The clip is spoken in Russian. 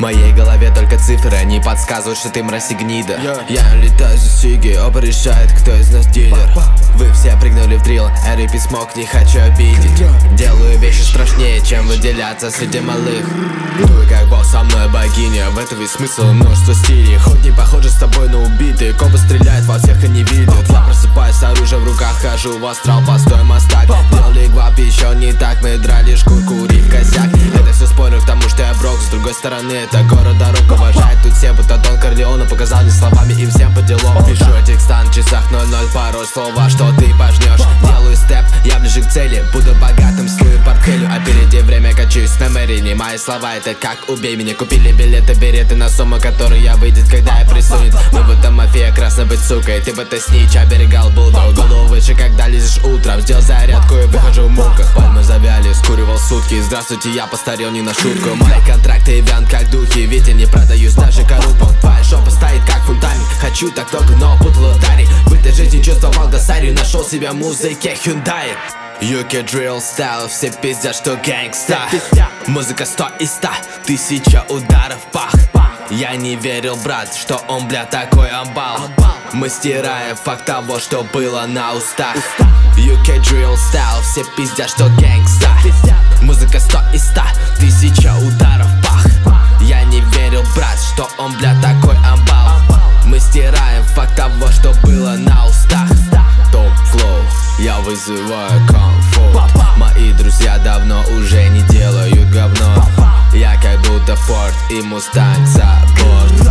моей голове только цифры, они подсказывают, что ты мразь и гнида. Я летаю за сиги, оба решает, кто из нас дилер. Вы все прыгнули в дрил, рэп смог, не хочу обидеть. Делаю вещи страшнее, чем выделяться среди малых. Ты как босс, со мной богиня, в этом весь смысл, множество стилей. Хоть не похожи с тобой на убитые, копы стреляют во всех и не видят. Я просыпаюсь с оружием в руках, хожу в астрал, постой мостак. Делали гвап еще не так, мы драли шкурку, курить косяк. Это все спорю к тому, что я брок, с другой стороны это город дорог. Уважает тут все, будто Дон Корлеоне показал не словами, им всем по делам. Пишу текста на часах 00, порой слова, что ты пожнешь. Делаю степ, я ближе к цели, буду богатым, свою портфелю. А впереди время, качаюсь на мэрине. Мои слова это как убей меня. Купили билеты, береты на сумму, которая выйдет, когда я присунет. Мы будто мафия, красно быть сукой. Ты бы снич, оберегал булдог. Голову выше, когда лезешь утром. Сделал зарядку и выхожу в муках. Пальмы завяли, скуривал сутки. Здравствуйте, я постарел не на шутку. Мои контракты вян как духи, ведь я не продаюсь даже коробку. Твоя жопа стоит как фундамент. Хочу так только, но путал удари. В этой жизни чувствовал досарию, нашел себя в музыке Hyundai. UK drill style, все пиздят, что гэнгста. Музыка 100 из 100, 1000 ударов пах. Я не верил, брат, что он, бля, такой амбал. Мы стираем факт того, что было на устах. UK drill style, все пиздят, что гэнгста. Музыка 100 из 100, 1000 ударов пах. Я не верил, брат, что он, бля, такой амбал. Мы стираем факт того, что было на устах. Топ флоу, я вызываю комфорт. Мои друзья давно уже не делают говно. Я как будто Форд и Мустанг за борт.